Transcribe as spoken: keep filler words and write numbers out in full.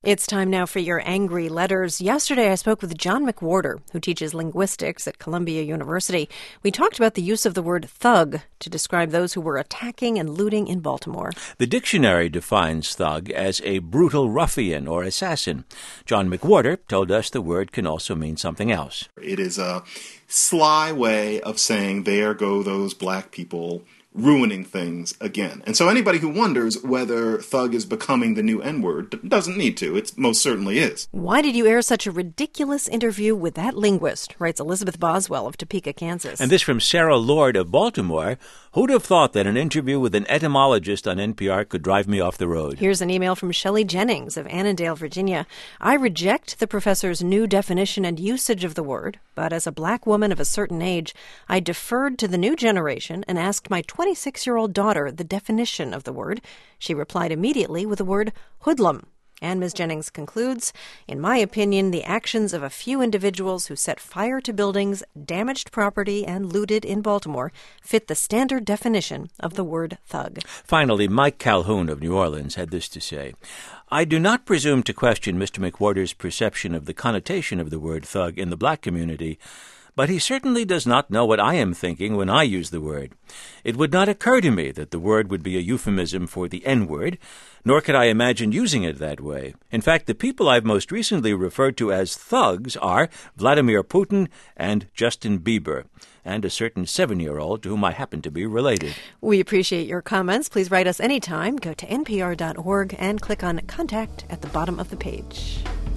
It's time now for your angry letters. Yesterday, I spoke with John McWhorter, who teaches linguistics at Columbia University. We talked about the use of the word thug to describe those who were attacking and looting in Baltimore. The dictionary defines thug as a brutal ruffian or assassin. John McWhorter told us the word can also mean something else. It is a sly way of saying, there go those black people ruining things again. And so anybody who wonders whether thug is becoming the new N-word doesn't need to. It most certainly is. Why did you air such a ridiculous interview with that linguist, writes Elizabeth Boswell of Topeka, Kansas. And this from Sarah Lord of Baltimore. Who'd have thought that an interview with an etymologist on N P R could drive me off the road? Here's an email from Shelley Jennings of Annandale, Virginia. I reject the professor's new definition and usage of the word, but as a black woman of a certain age, I deferred to the new generation and asked my twenty-six-year-old daughter the definition of the word. She replied immediately with the word hoodlum. And Miz Jennings concludes, in my opinion, the actions of a few individuals who set fire to buildings, damaged property, and looted in Baltimore fit the standard definition of the word thug. Finally, Mike Calhoun of New Orleans had this to say. I do not presume to question Mister McWhorter's perception of the connotation of the word thug in the black community, but he certainly does not know what I am thinking when I use the word. It would not occur to me that the word would be a euphemism for the N-word, nor could I imagine using it that way. In fact, the people I've most recently referred to as thugs are Vladimir Putin and Justin Bieber, and a certain seven-year-old to whom I happen to be related. We appreciate your comments. Please write us anytime. Go to N P R dot org and click on Contact at the bottom of the page.